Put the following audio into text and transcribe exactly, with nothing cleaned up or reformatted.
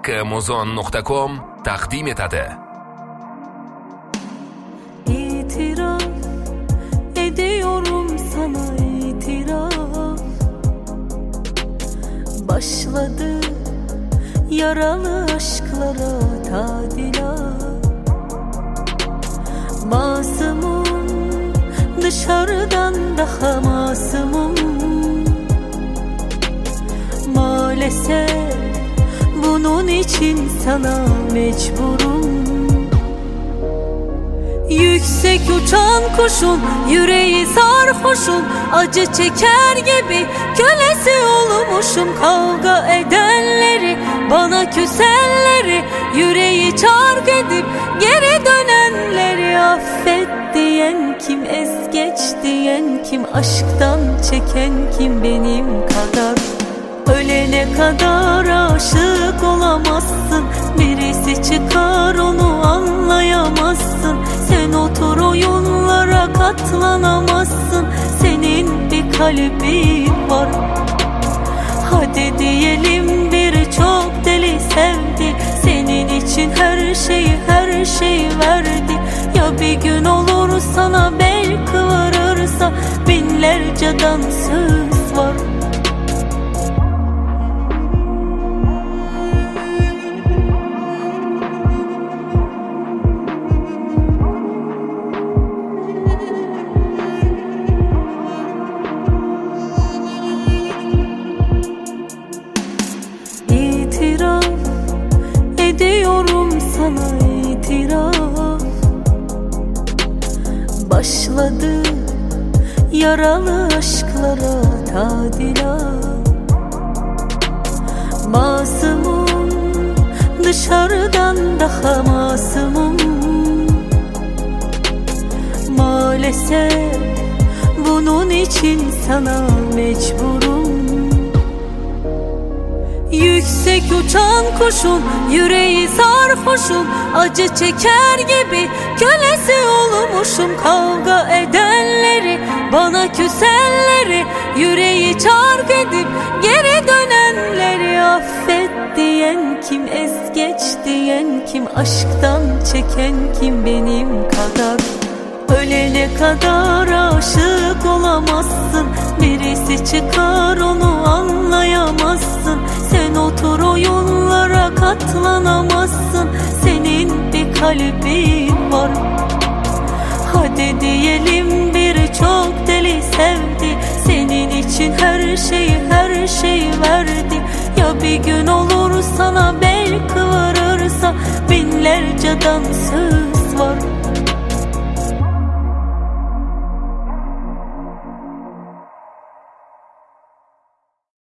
Kmuzon nokta com taqdim etadi. İtiraf ediyorum sana, itiraf. Başladı yaralı aşklara tadilat. Masumum, dışarıdan daha masumum. Maalesef bunun için sana mecburum. Yüksek uçan kuşum, yüreği sarhoşum, acı çeker gibi kölesi olmuşum. Kavga edenleri, bana küsenleri, yüreği çark edip geri dönenleri. Affet diyen kim, ez geç diyen kim, aşktan çeken kim benim kadar? Ölene kadar aşık olamazsın, birisi çıkar onu anlayamazsın. Sen otur oyunlara katlanamazsın, senin bir kalbin var. Hadi diyelim birçok deli sevdi, senin için her şeyi her şeyi verdi. Ya bir gün olur sana bel kıvırırsa, binlerce dansöz var. İtiraf ediyorum sana, itiraf. Başladı yaralı aşklara tadilat. Masumum, dışarıdan daha masumum. Maalesef bunun için sana mecburum. Yüksek uçan kuşum, yüreği sarhoşum, acı çeker gibi kölesi olmuşum. Kavga edenleri, bana küsenleri, yüreği çark edip geri dönenleri. Affet diyen kim, ez geç diyen kim, aşktan çeken kim benim kadar? Ölene kadar aşık olamazsın, birisi çıkar onu anlayamazsın. Sen otur oyunlara katlanamazsın, senin bir kalbin var. Hadi diyelim birçok deli sevdi, senin için her şeyi her şeyi verdi. Ya bir gün olur sana bel kıvırırsa, binlerce dansöz var.